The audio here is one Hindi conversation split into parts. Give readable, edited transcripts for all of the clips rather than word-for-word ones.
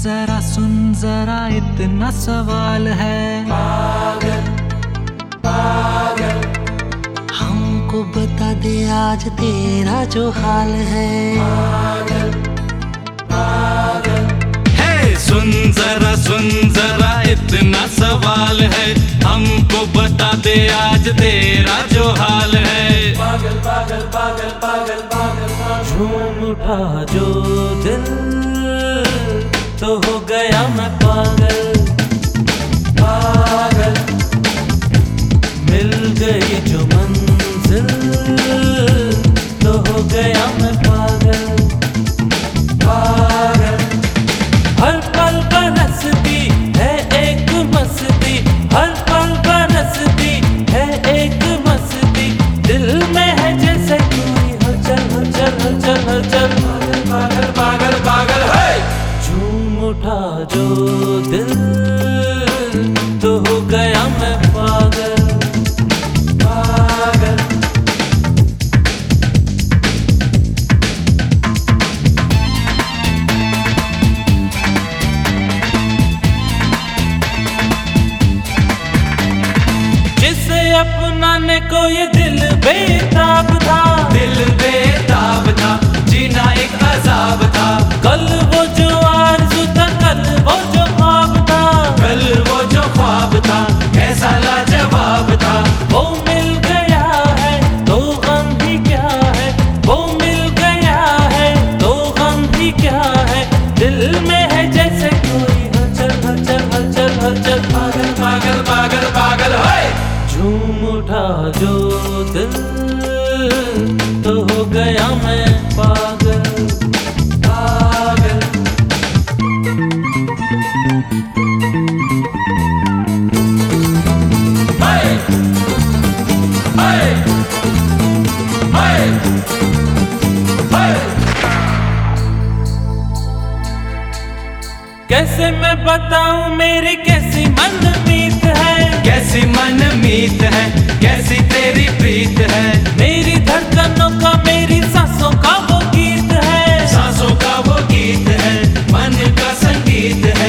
जरा सुन जरा इतना सवाल है, पागल पागल हमको बता दे आज तेरा जो हाल है। पागल पागल सुन जरा इतना सवाल है, हमको बता दे आज तेरा जो हाल है। पागल पागल पागल पागल पागल झूम उठा जो दिल तो हो गया मैं पागल। पागल मिल गई जो मंजिल तो हो गया मैं पागल। पागल हर पल बरसती है एक मस्ती, हर पल बरसती है एक मस्ती, दिल में है जैसे कोई हलचल हलचल हलचल हलचल। पागल पागल पागल है। झूम उठा जो दिल तो हो गया मैं पागल। पागल जिसे अपनाने को ये दिल बेताब था, दिल बेताब था, जीना एक अजाब था। कल वो जो आरज़ू था, कल वो जो ख्वाब था, कल वो जो ख्वाब था कैसा लाजवाब था। वो मिल गया है तो गम भी क्या है, वो मिल गया है तो गम भी क्या है, दिल में है जैसे कोई हलचल हलचल हलचल हलचल। पागल पागल पागल पागल है। झूम उठा जो दिल तो हो गया मैं पागल। पागल हाय हाय हाय हाय। कैसे मैं बताऊं मेरी कैसी मनमीत है, कैसी मनमीत है, कैसी तेरी प्रीत है। मेरी धड़कनों का मेरी सांसों का वो गीत है, सांसों का वो गीत है, मन का संगीत है।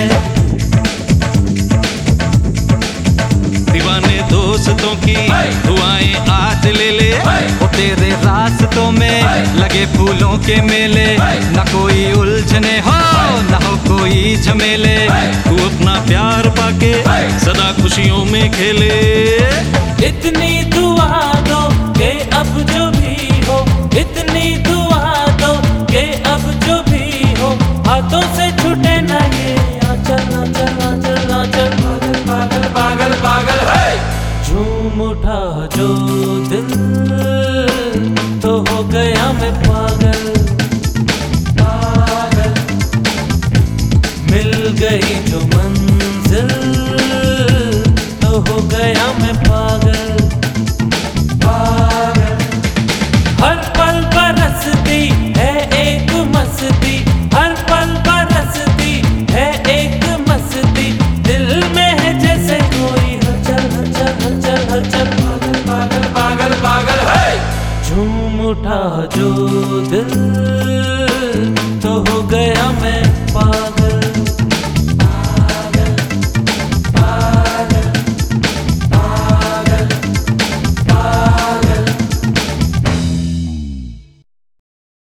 दीवाने दोस्तों की दुआएं आज ले ले, वो तेरे रास्तों में लगे फूलों के मेले। न कोई उलझने हो न हो कोई झमेले, तू अपना प्यार पाके सदा खुशियों में खेले। इतनी दुआ दो कि अब जो भी हो, इतनी दुआ दो कि अब जो भी हो, हाथों से छूटे ना ये आंचल आंचल आंचल आंचल। पागल पागल पागल है। झूम उठा जो दिल तो हो गया मैं पागल। पागल मिल गई जो